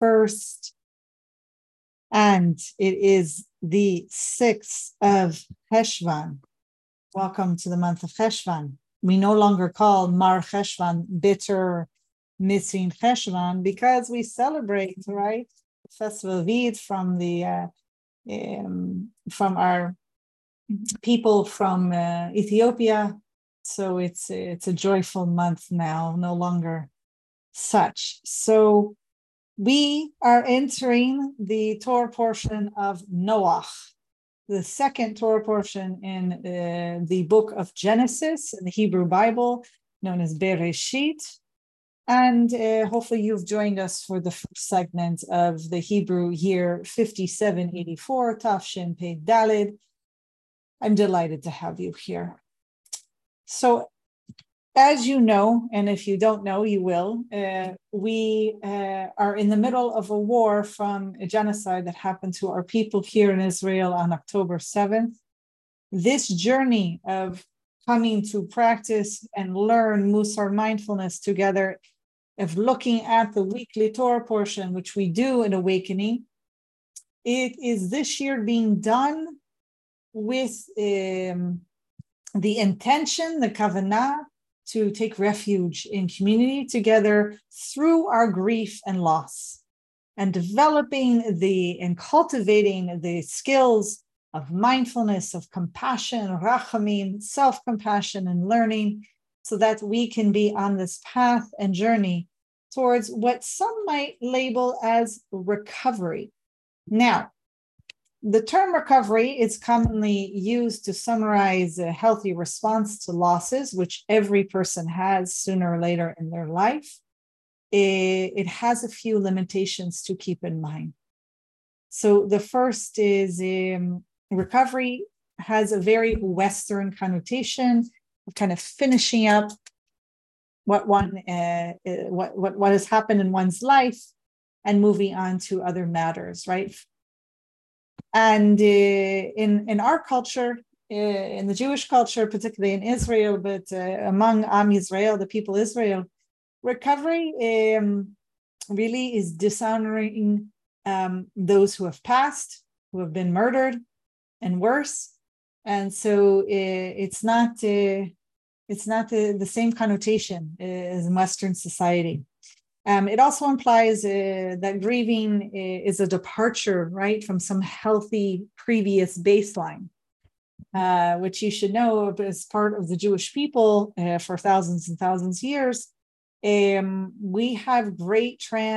1st, and it is the 6th of Cheshvan. Welcome to the month of Cheshvan. We no longer call Mar Cheshvan, bitter, missing Cheshvan, because we celebrate, right, the festival of Eid from our people from Ethiopia. So it's a joyful month now, no longer such. So we are entering the Torah portion of Noach, the second Torah portion in the book of Genesis in the Hebrew Bible, known as Bereshit. And hopefully you've joined us for the first segment of the Hebrew year 5784, Tafshin Pei Dalid. I'm delighted to have you here. So, as you know, and if you don't know, you will, we are in the middle of a war from a genocide that happened to our people here in Israel on October 7th. This journey of coming to practice and learn Musar mindfulness together, of looking at the weekly Torah portion, which we do in Awakening, it is this year being done with the intention, the kavanah, to take refuge in community together through our grief and loss, and developing and cultivating the skills of mindfulness, of compassion, rachamim, self-compassion and learning, so that we can be on this path and journey towards what some might label as recovery. Now, the term recovery is commonly used to summarize a healthy response to losses, which every person has sooner or later in their life. It has a few limitations to keep in mind. So the first is recovery has a very Western connotation of kind of finishing up what has happened in one's life and moving on to other matters, right? And in our culture, in the Jewish culture, particularly in Israel, but among Am Yisrael, the people of Israel, recovery really is dishonoring those who have passed, who have been murdered, and worse. And so it's not the same connotation as in Western society. It also implies that grieving is a departure, right, from some healthy previous baseline, which you should know as part of the Jewish people for thousands and thousands of years. We have great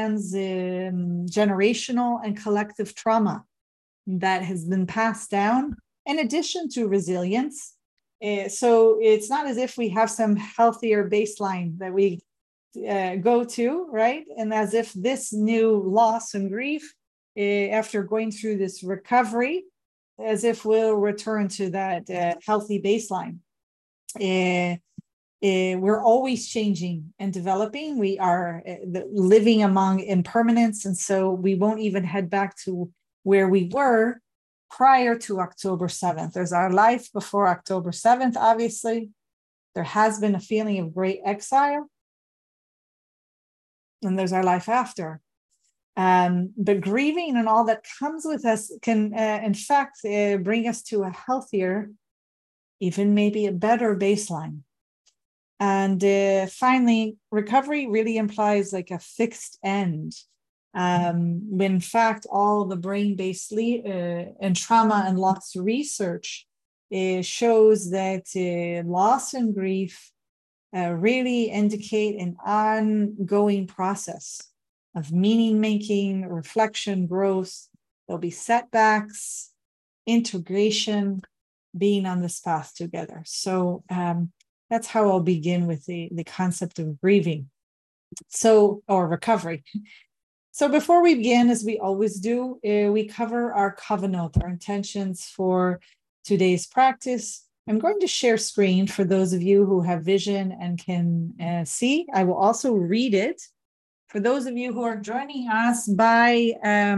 generational and collective trauma that has been passed down, in addition to resilience. So it's not as if we have some healthier baseline that we go to, right? And as if this new loss and grief, after going through this recovery, as if we'll return to that healthy baseline. We're always changing and developing. We are living among impermanence, and so we won't even head back to where we were prior to October 7th. There's our life before October 7th, obviously. There has been a feeling of great exile. And there's our life after. But grieving and all that comes with us can, in fact, bring us to a healthier, even maybe a better baseline. And finally, recovery really implies like a fixed end. When in fact, all the brain-based and trauma and loss research shows that loss and grief really indicate an ongoing process of meaning-making, reflection, growth. There'll be setbacks, integration, being on this path together. So that's how I'll begin with the concept of grieving, or recovery. So before we begin, as we always do, we cover our kavanot, our intentions for today's practice. I'm going to share screen for those of you who have vision and can see. I will also read it for those of you who are joining us by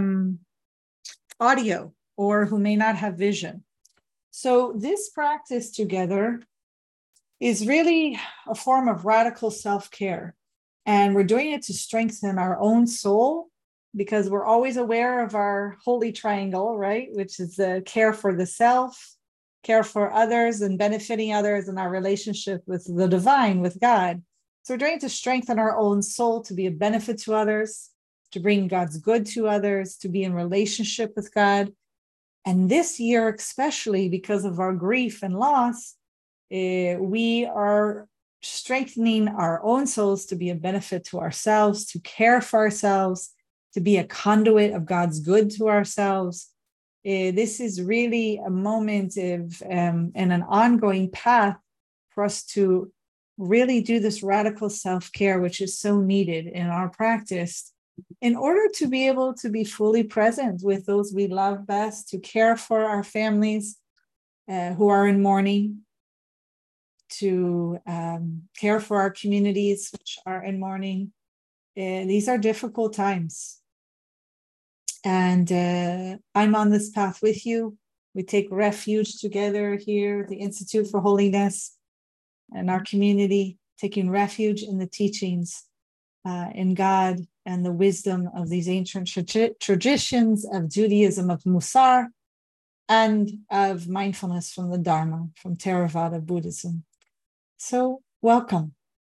audio or who may not have vision. So this practice together is really a form of radical self-care. And we're doing it to strengthen our own soul because we're always aware of our holy triangle, right? Which is the care for the self, care for others, and benefiting others in our relationship with the divine, with God. So we're trying to strengthen our own soul to be a benefit to others, to bring God's good to others, to be in relationship with God. And this year, especially because of our grief and loss, we are strengthening our own souls to be a benefit to ourselves, to care for ourselves, to be a conduit of God's good to ourselves. This is really a moment of and an ongoing path for us to really do this radical self-care, which is so needed in our practice, in order to be able to be fully present with those we love best, to care for our families who are in mourning, to care for our communities which are in mourning. These are difficult times. And I'm on this path with you. We take refuge together here at the Institute for Holiness and our community, taking refuge in the teachings in God and the wisdom of these ancient traditions of Judaism, of Musar, and of mindfulness from the Dharma, from Theravada Buddhism. So welcome.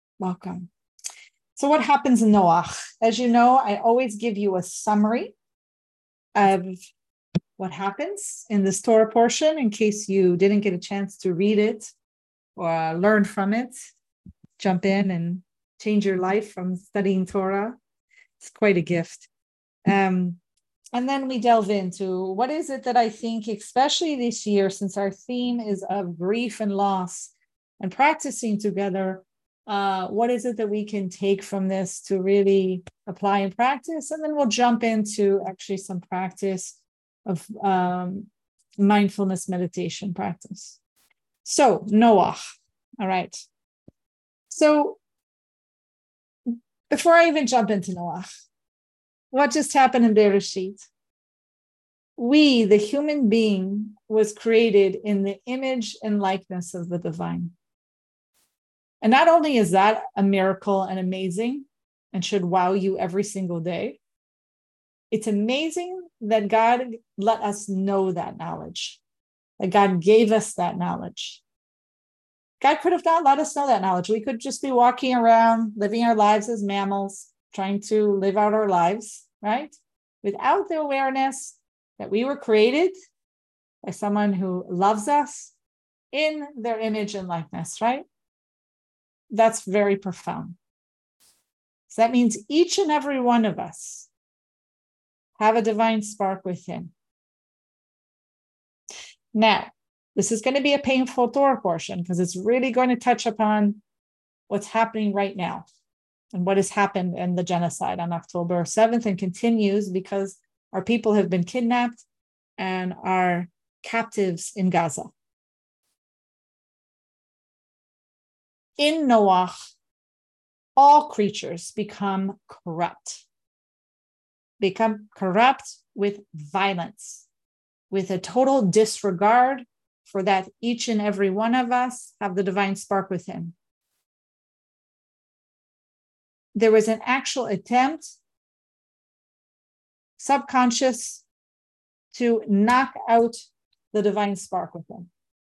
So what happens in Noach? As you know, I always give you a summary of what happens in this Torah portion in case you didn't get a chance to read it or learn from it. Jump in and change your life from studying Torah. It's quite a gift. And then we delve into what is it that I think, especially this year, since our theme is of grief and loss and practicing together, what is it that we can take from this to really apply and practice? And then we'll jump into actually some practice of mindfulness meditation practice. So Noach, all right. So before I even jump into Noach, what just happened in Bereshit? We, the human being, was created in the image and likeness of the divine. And not only is that a miracle and amazing and should wow you every single day, it's amazing that God let us know that knowledge, that God gave us that knowledge. God could have not let us know that knowledge. We could just be walking around, living our lives as mammals, trying to live out our lives, right? Without the awareness that we were created by someone who loves us in their image and likeness, right? That's very profound. So that means each and every one of us have a divine spark within. Now, this is going to be a painful Torah portion because it's really going to touch upon what's happening right now and what has happened in the genocide on October 7th and continues because our people have been kidnapped and are captives in Gaza. In Noach, all creatures become corrupt with violence, with a total disregard for that each and every one of us have the divine spark within. There was an actual attempt, subconscious, to knock out the divine spark within.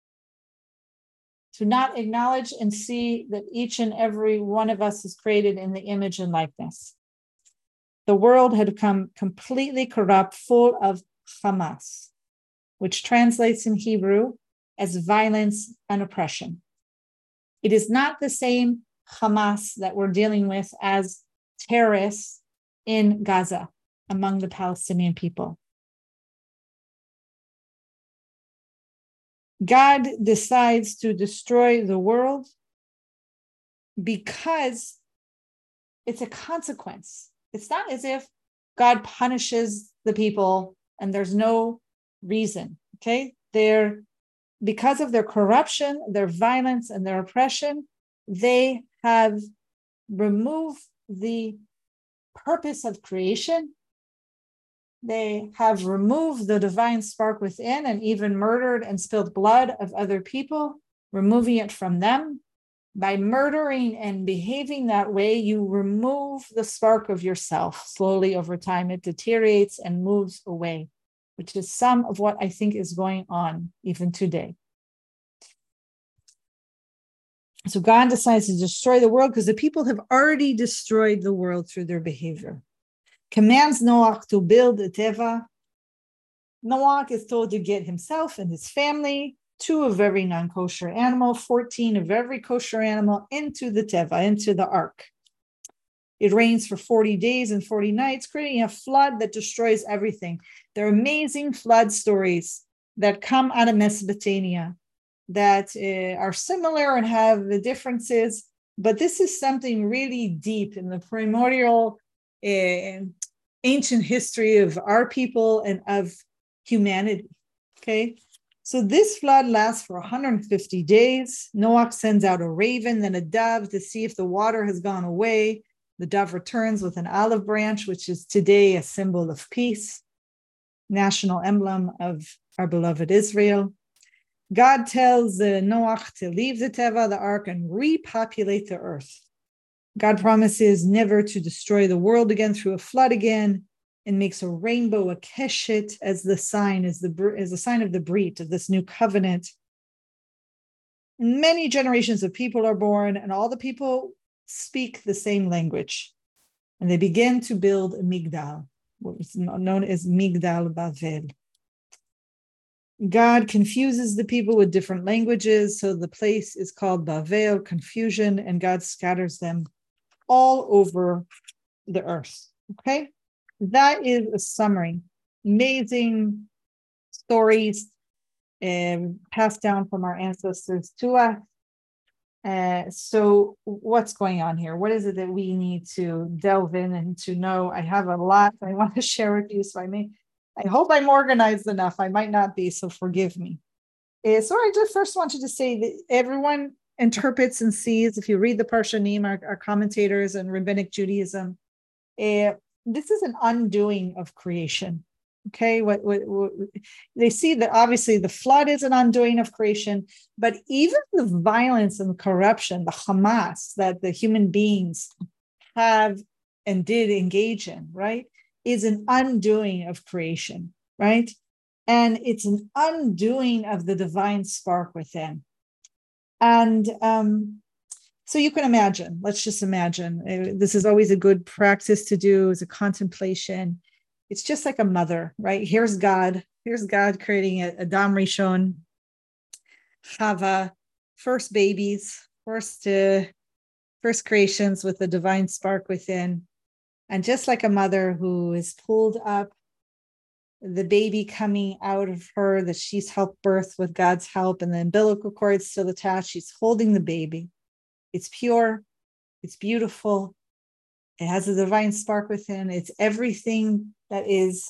To not acknowledge and see that each and every one of us is created in the image and likeness. The world had become completely corrupt, full of Hamas, which translates in Hebrew as violence and oppression. It is not the same Hamas that we're dealing with as terrorists in Gaza among the Palestinian people. God decides to destroy the world because it's a consequence. It's not as if God punishes the people and there's no reason, okay? Because of their corruption, their violence, and their oppression, they have removed the purpose of creation. They have removed the divine spark within and even murdered and spilled blood of other people, removing it from them. By murdering and behaving that way, you remove the spark of yourself. Slowly over time, it deteriorates and moves away, which is some of what I think is going on even today. So God decides to destroy the world because the people have already destroyed the world through their behavior. Commands Noach to build a teva. Noach is told to get himself and his family, 2 of every non-kosher animal, 14 of every kosher animal into the teva, into the ark. It rains for 40 days and 40 nights, creating a flood that destroys everything. There are amazing flood stories that come out of Mesopotamia that are similar and have the differences, but this is something really deep in the primordial ancient history of our people and of humanity. Okay, so this flood lasts for 150 days. Noach sends out a raven, then a dove to see if the water has gone away. The dove returns with an olive branch, which is today a symbol of peace, national emblem of our beloved Israel. God tells Noach to leave the teva, the ark, and repopulate the earth. God promises never to destroy the world again through a flood again, and makes a rainbow, a keshet, as the sign, as the sign of the brit, of this new covenant. Many generations of people are born, and all the people speak the same language. And they begin to build a migdal, what is known as Migdal Bavel. God confuses the people with different languages, so the place is called Bavel, confusion, and God scatters them all over the earth. Okay? That is a summary. Amazing stories passed down from our ancestors to us. So what's going on here? What is it that we need to delve in and to know? I have a lot I want to share with you, so I hope I'm organized enough. I might not be, so forgive me. So I just first wanted to say that everyone interprets and sees, if you read the Parshanim, our commentators and Rabbinic Judaism, this is an undoing of creation. Okay, what they see that obviously the flood is an undoing of creation, but even the violence and corruption, the Hamas that the human beings have and did engage in, right, is an undoing of creation, right? And it's an undoing of the divine spark within. And so you can imagine, let's just imagine, this is always a good practice to do, is a contemplation. It's just like a mother, right? Here's God creating Adam Rishon, Chava, first babies, first creations with the divine spark within. And just like a mother who is pulled up, the baby coming out of her that she's helped birth with God's help, and the umbilical cord still attached, she's holding the baby. It's pure, it's beautiful, it has a divine spark within, it's everything that is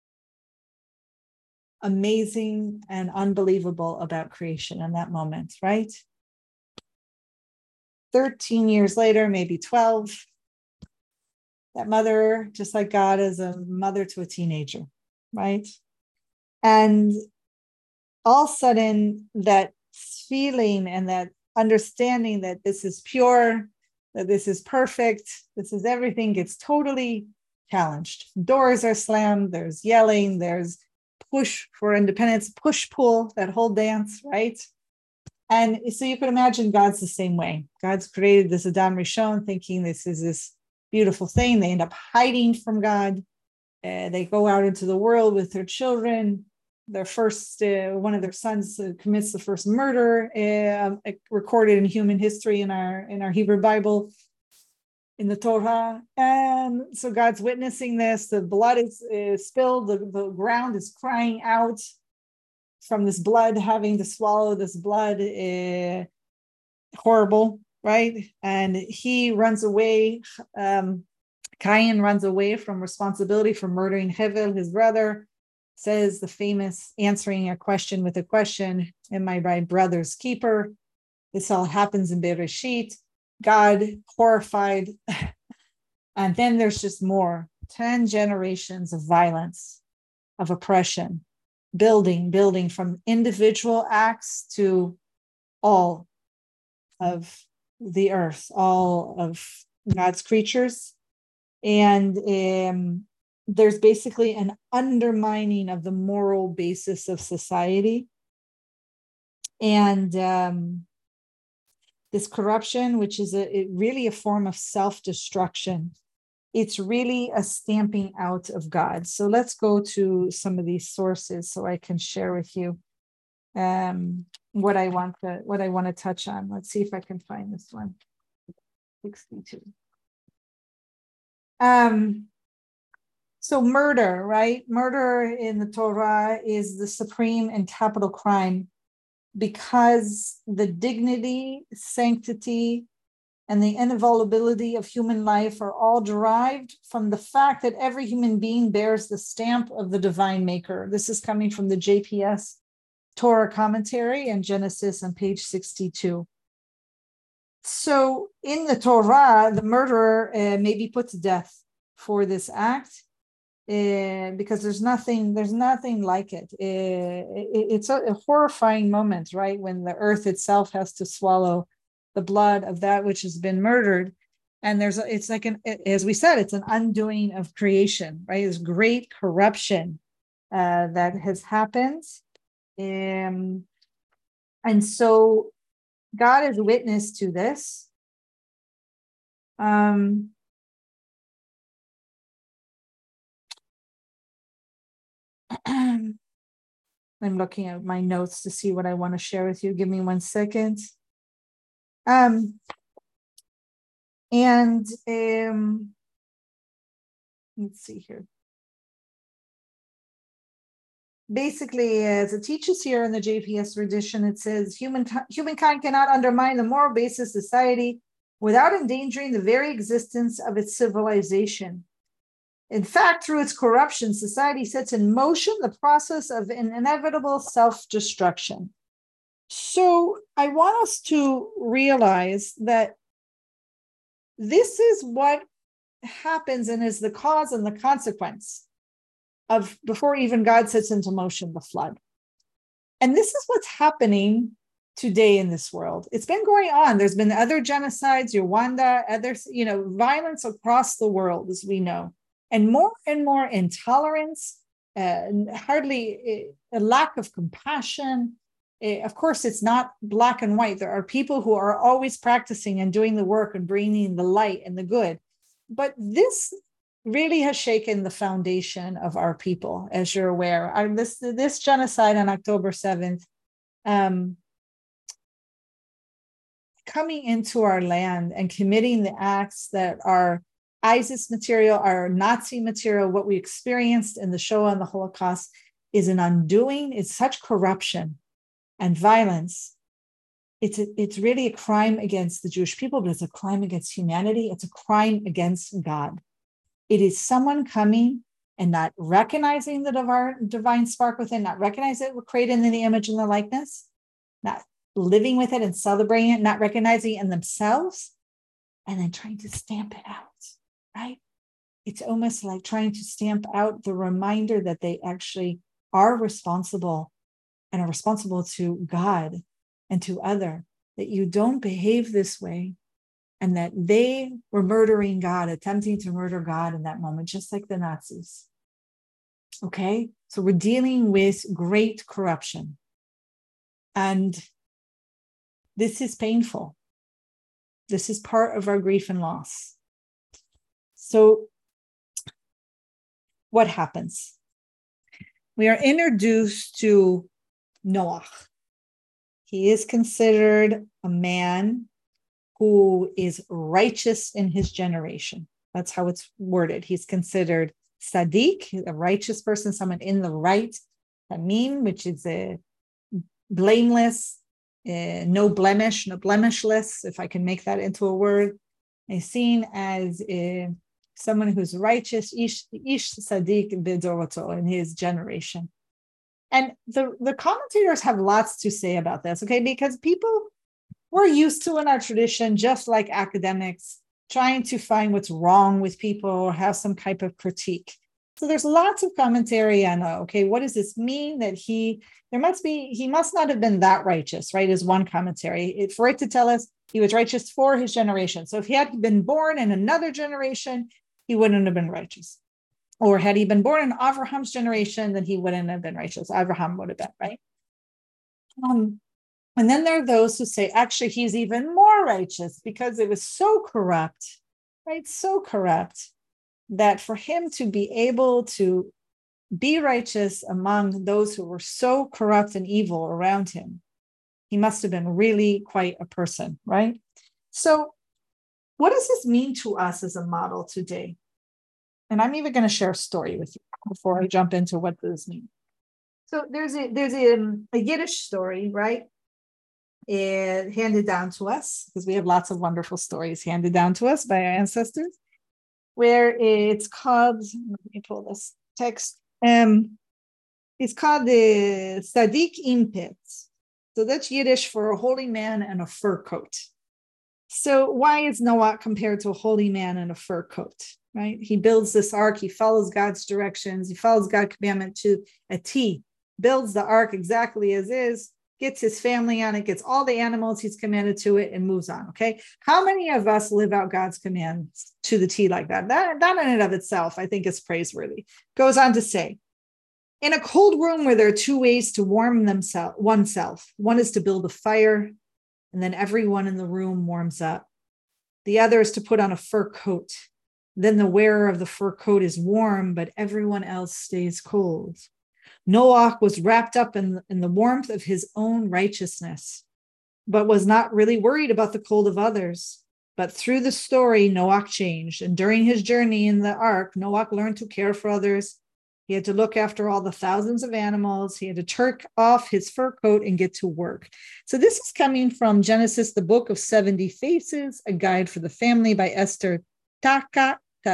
amazing and unbelievable about creation in that moment, right? 13 years later, maybe 12, that mother, just like God, is a mother to a teenager, right? And all of a sudden, that feeling and that understanding that this is pure, that this is perfect, this is everything, gets totally challenged. Doors are slammed, there's yelling, there's push for independence, push-pull, that whole dance, right? And so you can imagine God's the same way. God's created this Adam Rishon thinking this is this beautiful thing. They end up hiding from God. They go out into the world with their children. Their first, one of their sons commits the first murder recorded in human history in our Hebrew Bible, in the Torah. And so God's witnessing this. The blood is spilled. The ground is crying out from this blood, having to swallow this blood. Horrible, right? And he runs away. Cain runs away from responsibility for murdering Hevel, his brother. Says the famous answering a question with a question, am I my brother's keeper? This all happens in Bereshit. God horrified. And then there's just more, 10 generations of violence, of oppression, building from individual acts to all of the earth, all of God's creatures. And there's basically an undermining of the moral basis of society. And this corruption, which is really a form of self-destruction, it's really a stamping out of God. So let's go to some of these sources so I can share with you what I want to touch on. Let's see if I can find this one. 62. So murder, right? Murder in the Torah is the supreme and capital crime because the dignity, sanctity, and the inviolability of human life are all derived from the fact that every human being bears the stamp of the divine maker. This is coming from the JPS Torah commentary and Genesis on page 62. So in the Torah, the murderer may be put to death for this act. Because there's nothing like it. It's a horrifying moment, right? When the earth itself has to swallow the blood of that which has been murdered. And it's like as we said, it's an undoing of creation, right? There's great corruption that has happened. And so God is witness to this. I'm looking at my notes to see what I want to share with you. Give me 1 second. Let's see here. Basically, as it teaches here in the JPS tradition, it says humankind cannot undermine the moral basis of society without endangering the very existence of its civilization. In fact, through its corruption, society sets in motion the process of an inevitable self-destruction. So I want us to realize that this is what happens and is the cause and the consequence of before even God sets into motion the flood. And this is what's happening today in this world. It's been going on. There's been other genocides, Rwanda, others, violence across the world, as we know. And more intolerance, hardly a lack of compassion. Of course, it's not black and white. There are people who are always practicing and doing the work and bringing the light and the good. But this really has shaken the foundation of our people, as you're aware. This genocide on October 7th, coming into our land and committing the acts that are ISIS material, our Nazi material, what we experienced in the Shoah and the Holocaust is an undoing. It's such corruption and violence. It's really a crime against the Jewish people, but it's a crime against humanity. It's a crime against God. It is someone coming and not recognizing the divine spark within, not recognizing it, we're created in the image and the likeness, not living with it and celebrating it, not recognizing it in themselves, and then trying to stamp it out. Right? It's almost like trying to stamp out the reminder that they actually are responsible and are responsible to God and to other, that you don't behave this way, and that they were murdering God, attempting to murder God in that moment, just like the Nazis. Okay? So we're dealing with great corruption. And this is painful. This is part of our grief and loss. So what happens? We are introduced to Noah. He is considered a man who is righteous in his generation. That's how it's worded. He's considered Sadiq, a righteous person, someone in the right. Tamim, which is a blameless, no blemish, no blemishless, if I can make that into a word. Is seen as someone who's righteous, ish Sadiq b'doroto, in his generation. And the commentators have lots to say about this, okay? Because people we're used to in our tradition, just like academics, trying to find what's wrong with people or have some type of critique. So there's lots of commentary on, okay, what does this mean that he must not have been that righteous, right? Is one commentary. For it to tell us He was righteous for his generation. So if he had been born in another generation, he wouldn't have been righteous. Or had he been born in Abraham's generation, then he wouldn't have been righteous. Abraham would have been, right? And then there are those who say, actually, he's even more righteous because it was so corrupt, right? So corrupt that for him to be able to be righteous among those who were so corrupt and evil around him, he must have been really quite a person, right? So what does this mean to us as a model today? And I'm even going to share a story with you before I jump into what this means. So there's a Yiddish story, right? It handed down to us, because we have lots of wonderful stories handed down to us by our ancestors, where it's called, let me pull this text, it's called the Sadiq Impet. So that's Yiddish for a holy man and a fur coat. So why is Noah compared to a holy man in a fur coat, right? He builds this ark, he follows God's directions, he follows God's commandment to a T, builds the ark exactly as is, gets his family on it, gets all the animals he's commanded to it, and moves on, okay? How many of us live out God's commands to the T like that? That in and of itself, I think, is praiseworthy. Goes on to say, in a cold room where there are two ways to warm oneself, one is to build a fire, and then everyone in the room warms up. The other is to put on a fur coat. Then the wearer of the fur coat is warm, but everyone else stays cold. Noah was wrapped up in the warmth of his own righteousness, but was not really worried about the cold of others. But through the story, Noah changed. And during his journey in the ark, Noah learned to care for others. He had to look after all the thousands of animals. He had to take off his fur coat and get to work. So this is coming from Genesis, the Book of 70 Faces, a guide for the family by Esther Taka.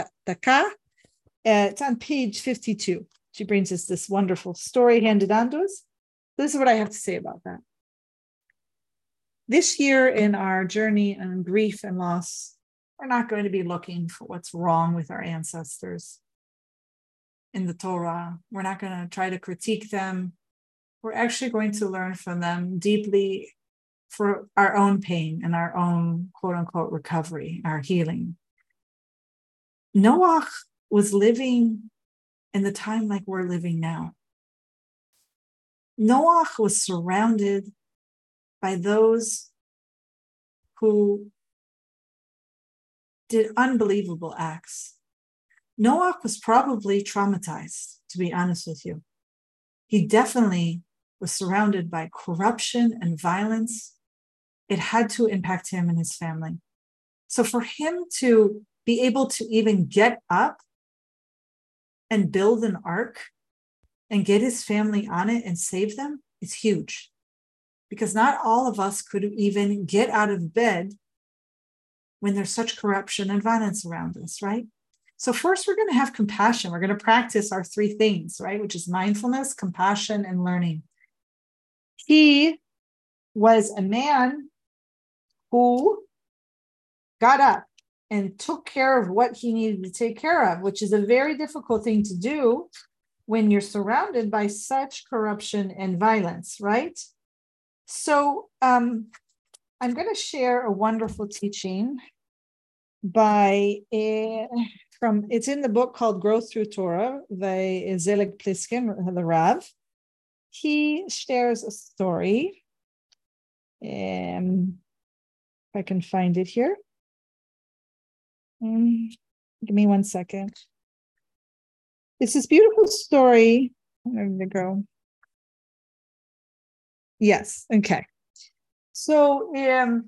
It's on page 52. She brings us this wonderful story handed on to us. This is what I have to say about that. This year in our journey on grief and loss, we're not going to be looking for what's wrong with our ancestors in the Torah. We're not going to try to critique them. We're actually going to learn from them deeply for our own pain and our own quote unquote recovery, our healing. Noah was living in the time like we're living now. Noah was surrounded by those who did unbelievable acts. Noah was probably traumatized, to be honest with you. He definitely was surrounded by corruption and violence. It had to impact him and his family. So for him to be able to even get up and build an ark and get his family on it and save them is huge. Because not all of us could even get out of bed when there's such corruption and violence around us, right? So first, we're going to have compassion. We're going to practice our three things, right? Which is mindfulness, compassion, and learning. He was a man who got up and took care of what he needed to take care of, which is a very difficult thing to do when you're surrounded by such corruption and violence, right? So I'm going to share a wonderful teaching by it's in the book called Growth Through Torah by Zelig Pliskin, the Rav. He shares a story. If I can find it here. Give me 1 second. It's this beautiful story. Where did it go? Yes, okay. So it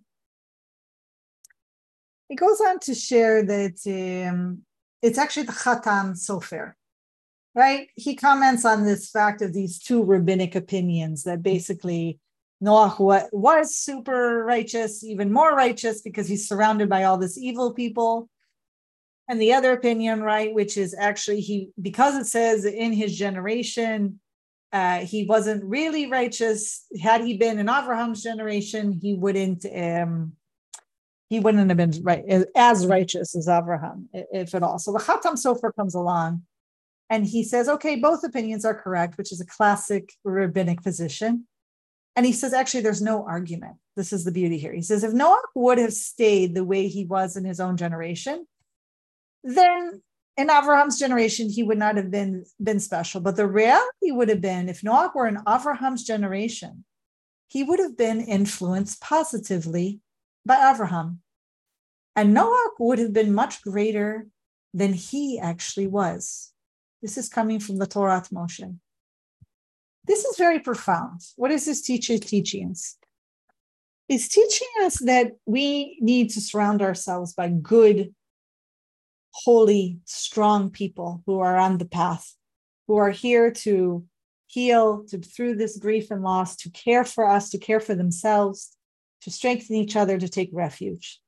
goes on to share that it's actually the Chatan Sofer, right? He comments on this fact of these two rabbinic opinions that basically Noah was super righteous, even more righteous because he's surrounded by all this evil people. And the other opinion, right, which is actually because it says in his generation, he wasn't really righteous. Had he been in Abraham's generation, he wouldn't have been as righteous as Abraham, if at all. So the Chatam Sofer comes along and he says, okay, both opinions are correct, which is a classic rabbinic position. And he says, actually, there's no argument. This is the beauty here. He says, if Noah would have stayed the way he was in his own generation, then in Abraham's generation, he would not have been special. But the reality would have been, if Noah were in Abraham's generation, he would have been influenced positively by Abraham. And Noah would have been much greater than he actually was. This is coming from the Torah Moshe. This is very profound. What is this teacher teaching us? It's teaching us that we need to surround ourselves by good, holy, strong people who are on the path, who are here to heal through this grief and loss, to care for us, to care for themselves, to strengthen each other, to take refuge.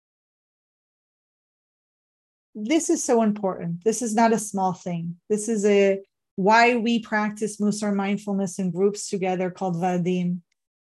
This is so important. This is not a small thing. This is why we practice Musar mindfulness in groups together called Vadim.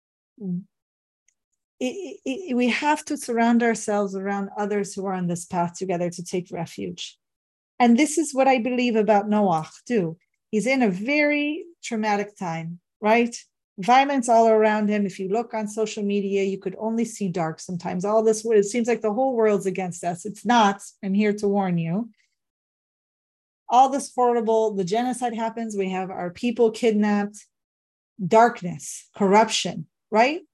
We have to surround ourselves around others who are on this path together to take refuge. And this is what I believe about Noah too. He's in a very traumatic time, right? Violence all around him. If you look on social media, you could only see dark sometimes. All this, it seems like the whole world's against us. It's not. I'm here to warn you. All this horrible, the genocide happens. We have our people kidnapped, darkness, corruption, right?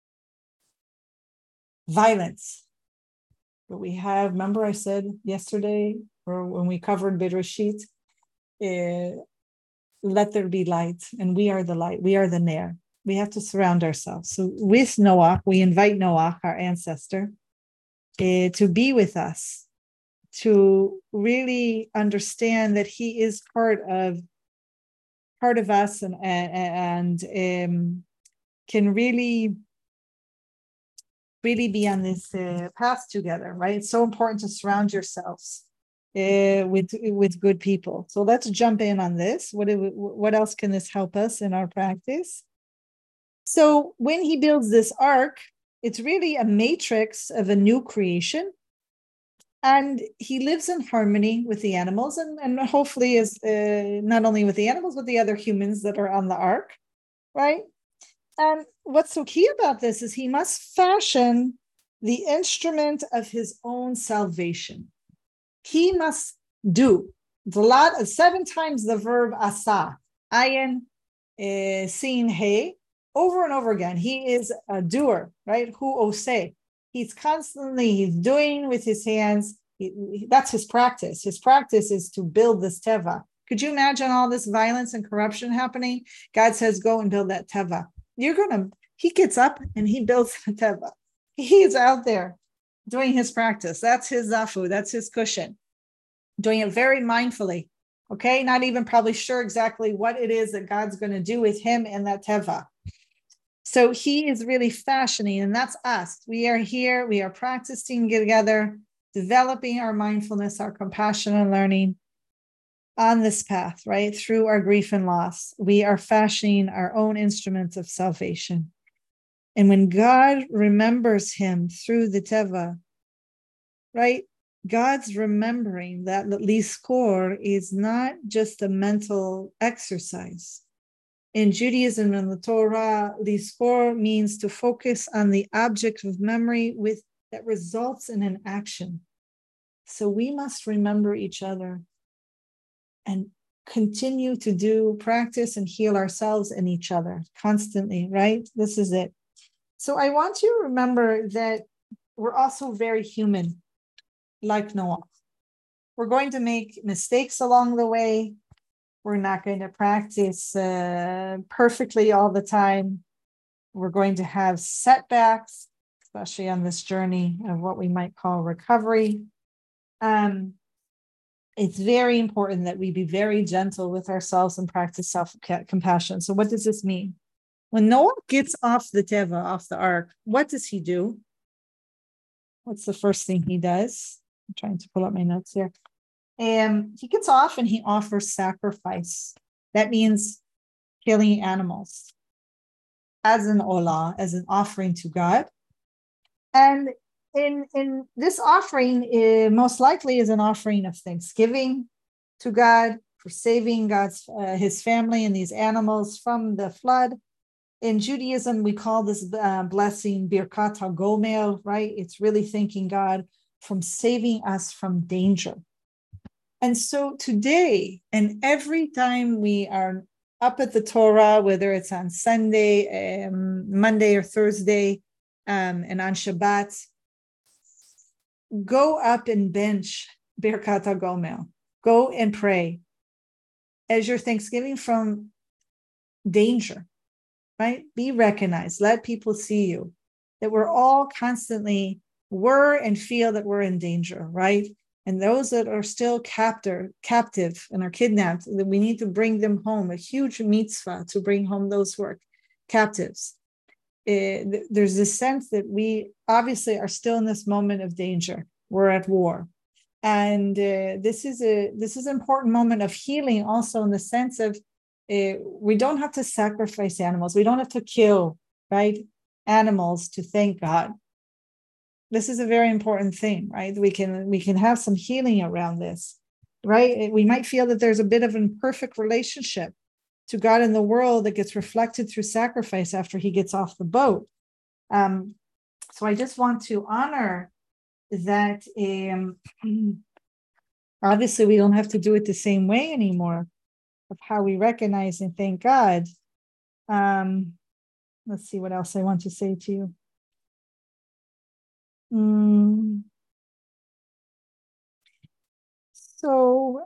Violence. But we have, remember I said yesterday, or when we covered Bereshit, let there be light, and we are the light. We are the Ner. We have to surround ourselves. So with Noah, we invite Noah, our ancestor, to be with us, to really understand that he is part of us, and can really be on this path together, right? It's so important to surround yourselves with good people. So let's jump in on this. What else can this help us in our practice? So when he builds this ark, it's really a matrix of a new creation. And he lives in harmony with the animals, and hopefully is not only with the animals, but the other humans that are on the ark, right? And what's so key about this is he must fashion the instrument of his own salvation. He must do 7 times the verb asa, ayin, sin, hey, over and over again. He is a doer, right? Hu oseh. He's doing with his hands. That's his practice. His practice is to build this teva. Could you imagine all this violence and corruption happening? God says, go and build that teva. He gets up and he builds the teva. He's out there doing his practice. That's his zafu. That's his cushion. Doing it very mindfully. Okay. Not even probably sure exactly what it is that God's going to do with him and that teva. So he is really fashioning, and that's us. We are here. We are practicing together, developing our mindfulness, our compassion and learning on this path, right? Through our grief and loss, we are fashioning our own instruments of salvation. And when God remembers him through the teva, right? God's remembering that liskor is not just a mental exercise. In Judaism and the Torah, liskor means to focus on the object of memory that results in an action. So we must remember each other and continue to practice and heal ourselves and each other constantly, right? This is it. So I want you to remember that we're also very human, like Noah. We're going to make mistakes along the way. We're not going to practice perfectly all the time. We're going to have setbacks, especially on this journey of what we might call recovery. It's very important that we be very gentle with ourselves and practice self-compassion. So what does this mean? When Noah gets off the teva, off the ark, what does he do? What's the first thing he does? I'm trying to pull up my notes here. He gets off and he offers sacrifice. That means killing animals as an olah, as an offering to God. And in this offering, most likely is an offering of thanksgiving to God for saving his family and these animals from the flood. In Judaism, we call this blessing Birkat HaGomel, right? It's really thanking God from saving us from danger. And so today, and every time we are up at the Torah, whether it's on Sunday, Monday or Thursday, and on Shabbat, go up and bench Birkat HaGomel. Go and pray as your thanksgiving from danger, right? Be recognized. Let people see you. That we're all constantly and feel that we're in danger, right? And those that are still captive and are kidnapped, that we need to bring them home. A huge mitzvah to bring home those who are captives. There's this sense that we obviously are still in this moment of danger. We're at war. And this is an important moment of healing also in the sense of we don't have to sacrifice animals. We don't have to kill, right, animals to thank God. This is a very important thing, right? We can have some healing around this, right? We might feel that there's a bit of an imperfect relationship to God in the world that gets reflected through sacrifice after he gets off the boat. So I just want to honor that. Obviously, we don't have to do it the same way anymore of how we recognize and thank God. Let's see what else I want to say to you. So,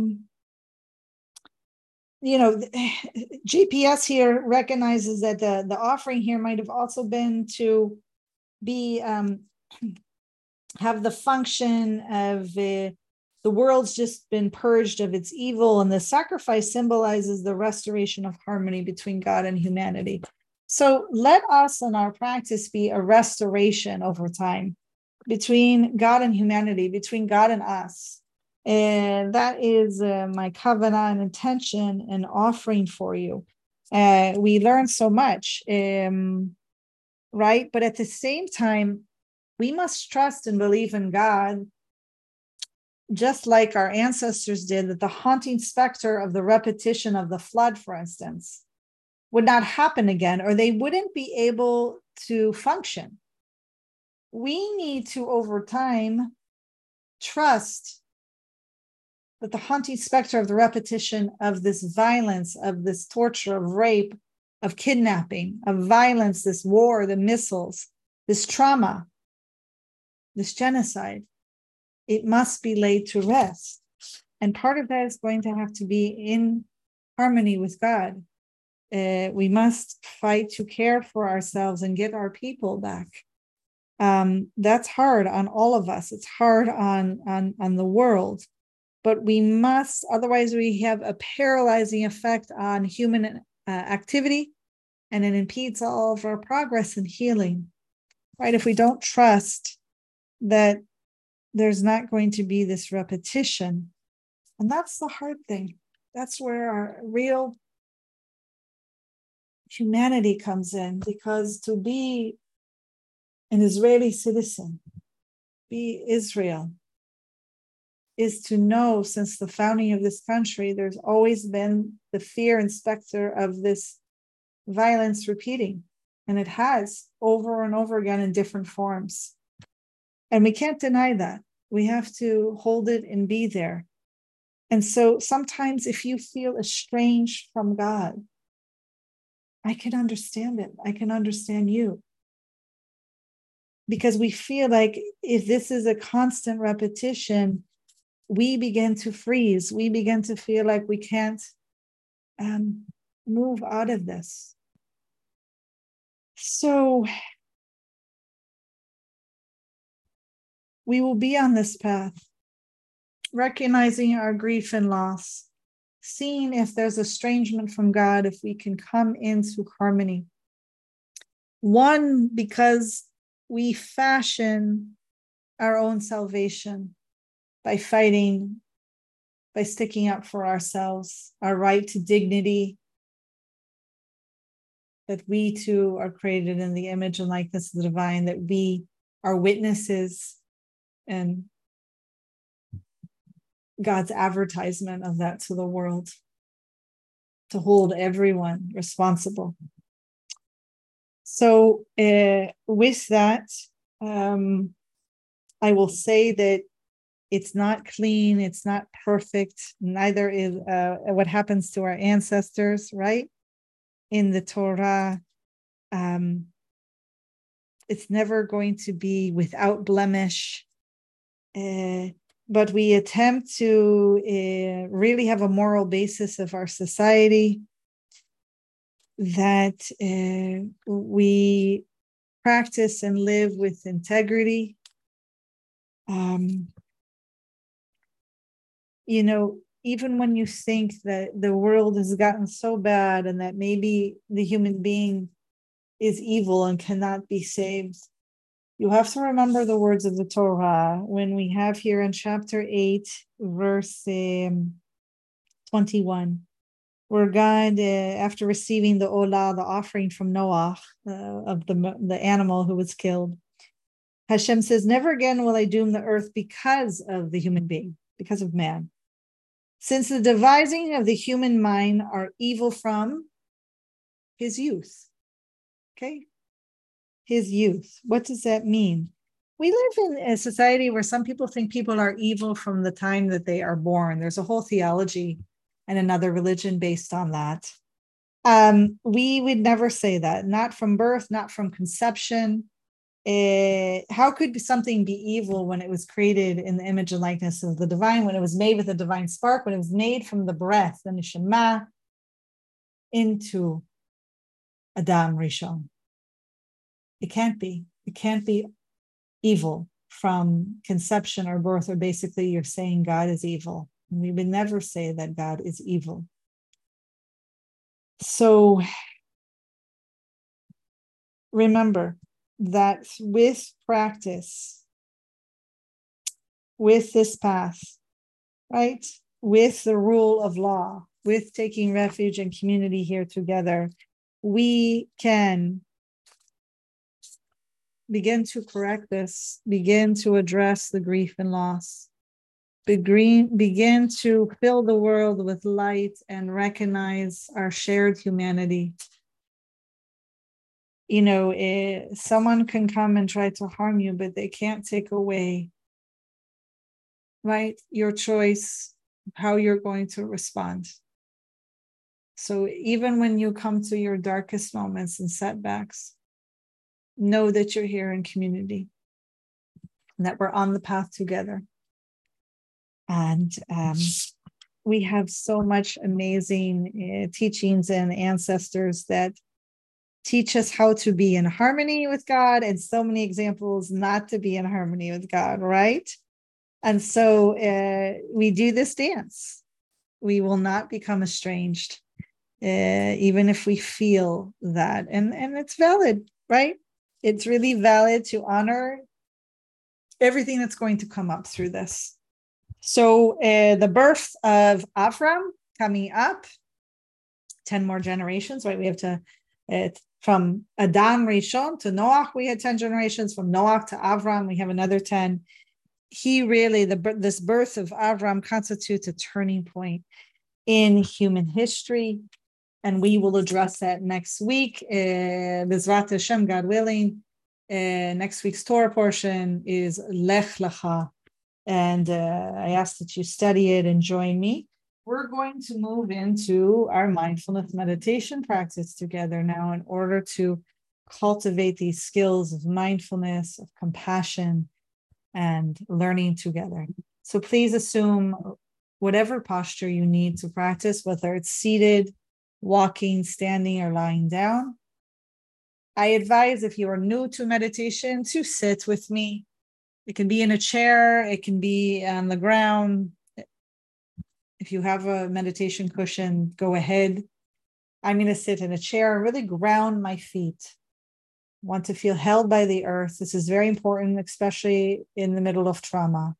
GPS here recognizes that the offering here might have also been to be have the function of the world's just been purged of its evil, and the sacrifice symbolizes the restoration of harmony between God and humanity. So let us in our practice be a restoration over time between God and humanity, between God and us. And that is my kavanah and intention and offering for you. We learn so much, right? But at the same time, we must trust and believe in God, just like our ancestors did, that the haunting specter of the repetition of the flood, for instance, would not happen again, or they wouldn't be able to function. We need to, over time, trust that the haunting specter of the repetition of this violence, of this torture, of rape, of kidnapping, of violence, this war, the missiles, this trauma, this genocide, it must be laid to rest. And part of that is going to have to be in harmony with God. We must fight to care for ourselves and get our people back. That's hard on all of us. It's hard on the world. But we must, otherwise we have a paralyzing effect on human activity, and it impedes all of our progress and healing, right? If we don't trust that there's not going to be this repetition, and that's the hard thing. That's where our real humanity comes in, because to be an Israeli citizen, be Israel, is to know since the founding of this country, there's always been the fear and specter of this violence repeating. And it has over and over again in different forms. And we can't deny that. We have to hold it and be there. And so sometimes if you feel estranged from God, I can understand it. I can understand you. Because we feel like if this is a constant repetition, we begin to freeze. We begin to feel like we can't move out of this. So we will be on this path, recognizing our grief and loss, seeing if there's estrangement from God, if we can come into harmony. One, because we fashion our own salvation by fighting, by sticking up for ourselves, our right to dignity, that we too are created in the image and likeness of the divine, that we are witnesses and God's advertisement of that to the world, to hold everyone responsible. So with that, I will say that it's not clean, it's not perfect, neither is what happens to our ancestors, right? In the Torah, it's never going to be without blemish, but we attempt to really have a moral basis of our society, that we practice and live with integrity. Even when you think that the world has gotten so bad and that maybe the human being is evil and cannot be saved, you have to remember the words of the Torah when we have here in chapter 8, verse 21, where God, after receiving the olah, the offering from Noah, of the animal who was killed, Hashem says, never again will I doom the earth because of the human being, because of man. Since the devising of the human mind are evil from his youth. Okay? His youth. What does that mean? We live in a society where some people think people are evil from the time that they are born. There's a whole theology and another religion based on that. We would never say that. Not from birth, not from conception. How could something be evil when it was created in the image and likeness of the divine, when it was made with a divine spark, when it was made from the breath, the neshama, into Adam Rishon? It can't be. It can't be evil from conception or birth, or basically you're saying God is evil. We would never say that God is evil. So remember that with practice, with this path, right, with the rule of law, with taking refuge and community here together, we can begin to correct this, begin to address the grief and loss, begin to fill the world with light and recognize our shared humanity. Someone can come and try to harm you, but they can't take away, right, your choice, how you're going to respond. So even when you come to your darkest moments and setbacks, know that you're here in community and that we're on the path together. And we have so much amazing teachings and ancestors that teach us how to be in harmony with God, and so many examples not to be in harmony with God, right? And so we do this dance. We will not become estranged, even if we feel that. And it's valid, right? It's really valid to honor everything that's going to come up through this. So the birth of Avram coming up, 10 more generations, right? We have to, from Adam Rishon to Noach, we had 10 generations. From Noach to Avram, we have another 10. He really, this birth of Avram constitutes a turning point in human history. And we will address that next week. B'ezrat Hashem, God willing. Next week's Torah portion is Lech Lecha. And I ask that you study it and join me. We're going to move into our mindfulness meditation practice together now in order to cultivate these skills of mindfulness, of compassion, and learning together. So please assume whatever posture you need to practice, whether it's seated, walking, standing, or lying down. I advise, if you are new to meditation, to sit with me. It can be in a chair, it can be on the ground. If you have a meditation cushion, go ahead. I'm going to sit in a chair and really ground my feet. I want to feel held by the earth. This is very important, especially in the middle of trauma.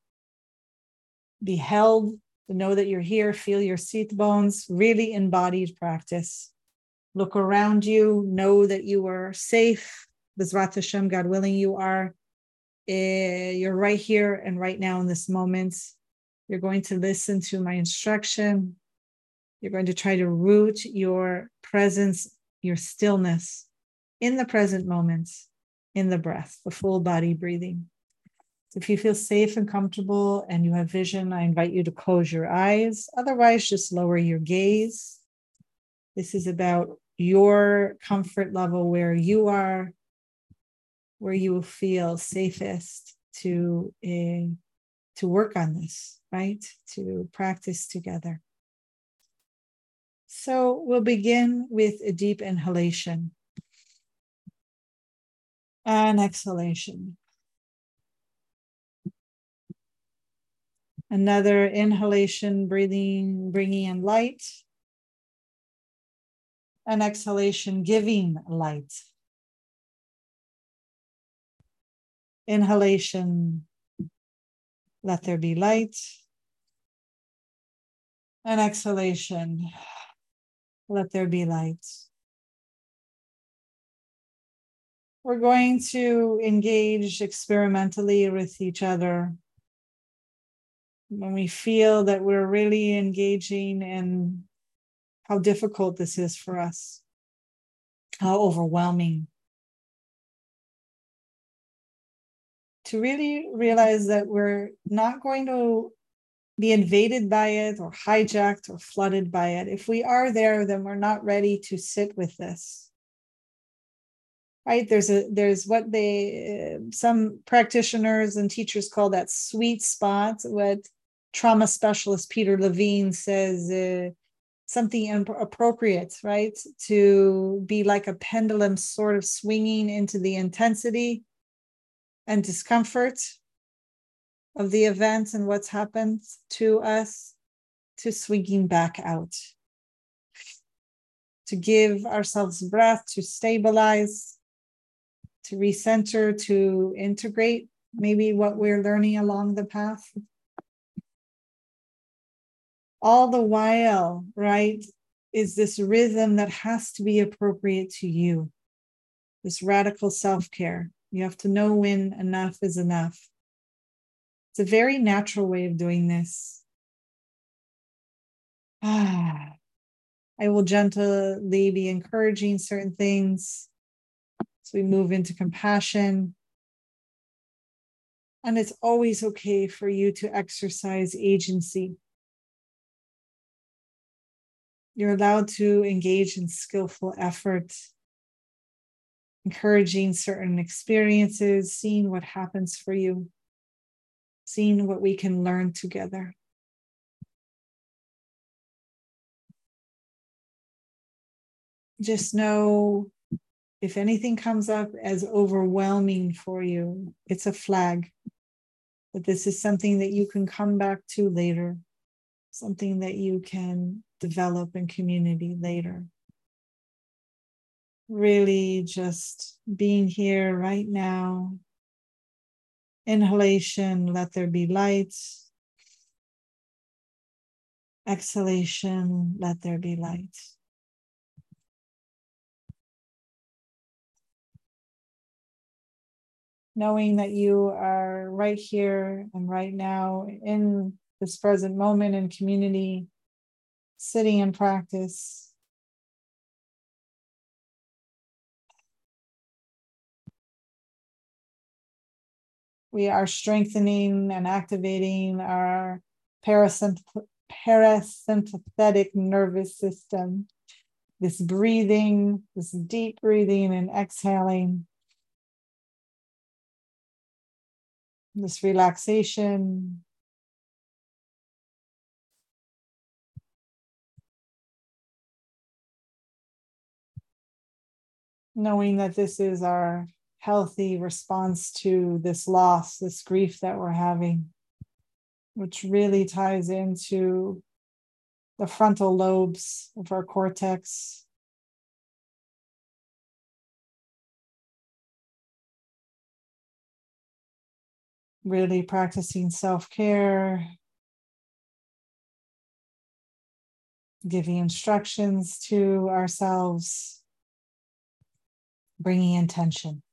Be held, to know that you're here, feel your seat bones, really embodied practice. Look around you, know that you are safe. B'ezrat Hashem, God willing, you are. You're right here and right now in this moment. You're going to listen to my instruction. You're going to try to root your presence, your stillness in the present moment, in the breath, the full body breathing. So if you feel safe and comfortable and you have vision, I invite you to close your eyes. Otherwise, just lower your gaze. This is about your comfort level, where you are, where you will feel safest to work on this, right? To practice together. So we'll begin with a deep inhalation and exhalation. Another inhalation, breathing, bringing in light. An exhalation, giving light. Inhalation, let there be light. An exhalation, let there be light. We're going to engage experimentally with each other. When we feel that we're really engaging in how difficult this is for us, how overwhelming, to really realize that we're not going to be invaded by it or hijacked or flooded by it. If we are there, then we're not ready to sit with this. Right? There's what some practitioners and teachers call that sweet spot, what trauma specialist Peter Levine says, something appropriate, right? To be like a pendulum sort of swinging into the intensity and discomfort of the event and what's happened to us, to swinging back out, to give ourselves breath, to stabilize, to recenter, to integrate maybe what we're learning along the path. All the while, right, is this rhythm that has to be appropriate to you, this radical self-care. You have to know when enough is enough. It's a very natural way of doing this. I will gently be encouraging certain things as we move into compassion. And it's always okay for you to exercise agency. You're allowed to engage in skillful effort, encouraging certain experiences, seeing what happens for you, seeing what we can learn together. Just know if anything comes up as overwhelming for you, it's a flag that this is something that you can come back to later, something that you can develop in community later. Really just being here right now. Inhalation, let there be light. Exhalation, let there be light. Knowing that you are right here and right now in this present moment in community, sitting in practice. We are strengthening and activating our parasympathetic nervous system. This breathing, this deep breathing and exhaling. This relaxation. Knowing that this is our healthy response to this loss, this grief that we're having, which really ties into the frontal lobes of our cortex. Really practicing self-care, giving instructions to ourselves, bringing intention.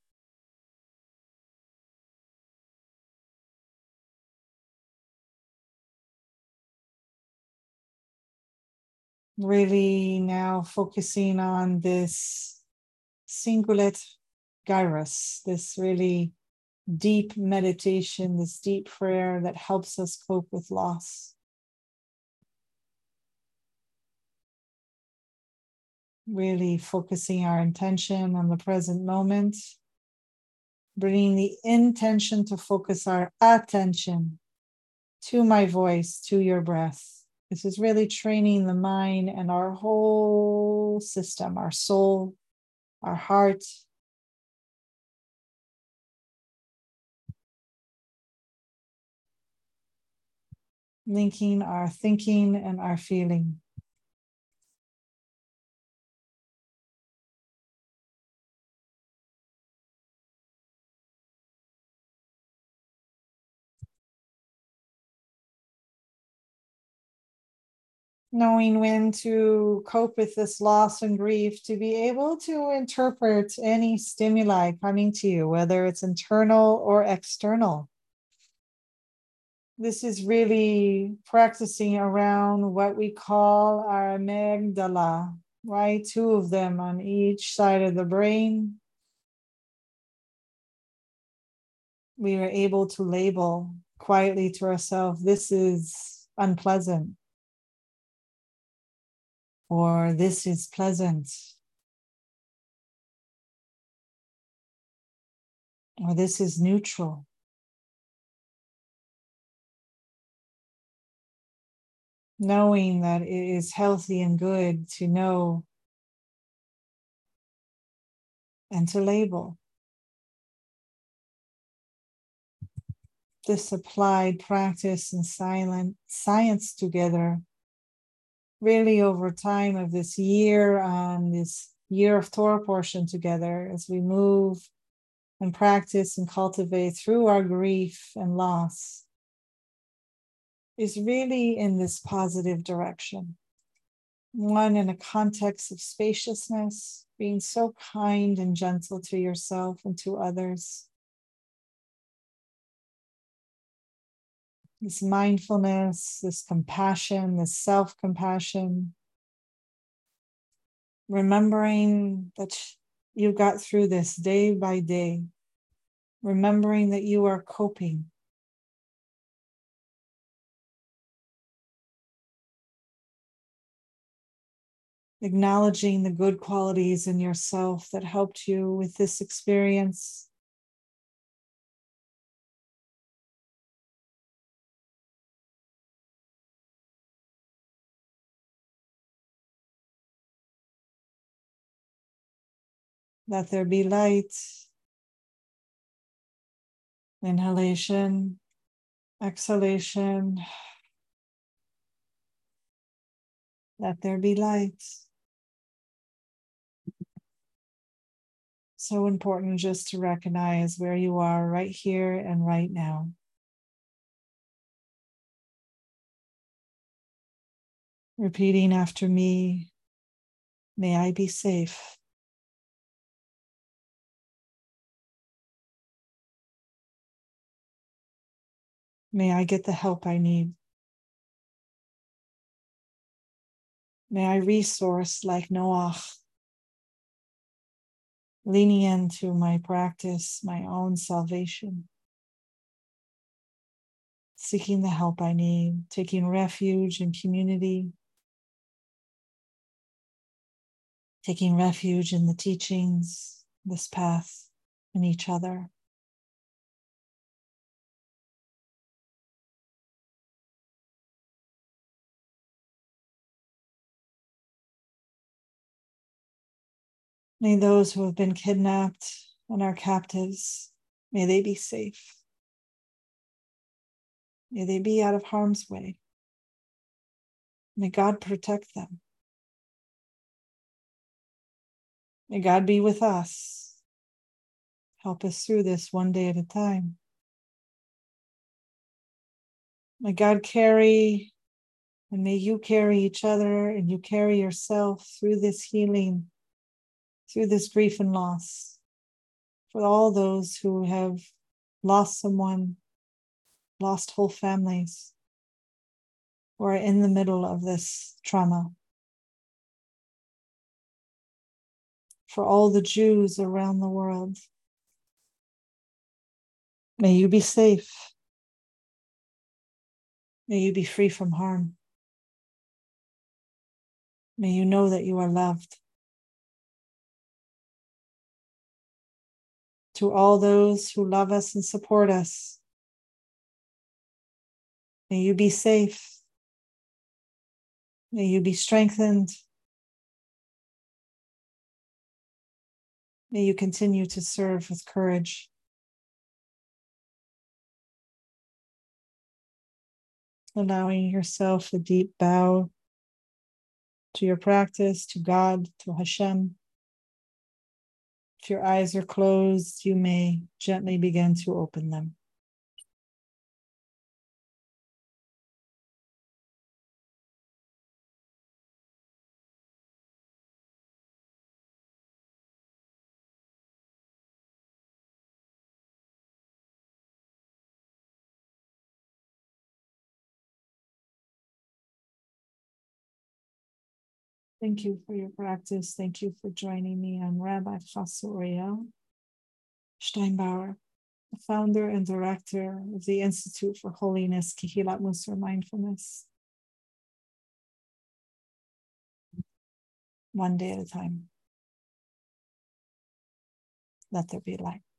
Really now focusing on this Singulet Gyrus, this really deep meditation, this deep prayer that helps us cope with loss. Really focusing our intention on the present moment, bringing the intention to focus our attention to my voice, to your breath. This is really training the mind and our whole system, our soul, our heart. Linking our thinking and our feeling. Knowing when to cope with this loss and grief, to be able to interpret any stimuli coming to you, whether it's internal or external. This is really practicing around what we call our amygdala, right? Two of them on each side of the brain. We are able to label quietly to ourselves, this is unpleasant, or this is pleasant, or this is neutral. Knowing that it is healthy and good to know and to label. This applied practice and science together, really over time of this year on this year of Torah portion together, as we move and practice and cultivate through our grief and loss, is really in this positive direction. One, in a context of spaciousness, being so kind and gentle to yourself and to others. This mindfulness, this compassion, this self-compassion, remembering that you got through this day by day, remembering that you are coping. Acknowledging the good qualities in yourself that helped you with this experience. Let there be light. Inhalation, exhalation. Let there be light. So important just to recognize where you are right here and right now. Repeating after me, may I be safe. May I get the help I need. May I resource like Noach, leaning into my practice, my own salvation, seeking the help I need, taking refuge in community, taking refuge in the teachings, this path, and each other. May those who have been kidnapped and are captives, may they be safe. May they be out of harm's way. May God protect them. May God be with us. Help us through this one day at a time. May God carry, and may you carry each other, and you carry yourself through this healing, through this grief and loss. For all those who have lost someone, lost whole families, who are in the middle of this trauma. for all the Jews around the world. May you be safe. May you be free from harm. May you know that you are loved. To all those who love us and support us, may you be safe. May you be strengthened. May you continue to serve with courage. Allowing yourself a deep bow to your practice, to God, to Hashem. If your eyes are closed, you may gently begin to open them. Thank you for your practice. Thank you for joining me. I'm Rabbi Chassu Oriel Steinbauer, the founder and director of the Institute for Holiness, Kehilat Musar Mindfulness. One day at a time. Let there be light.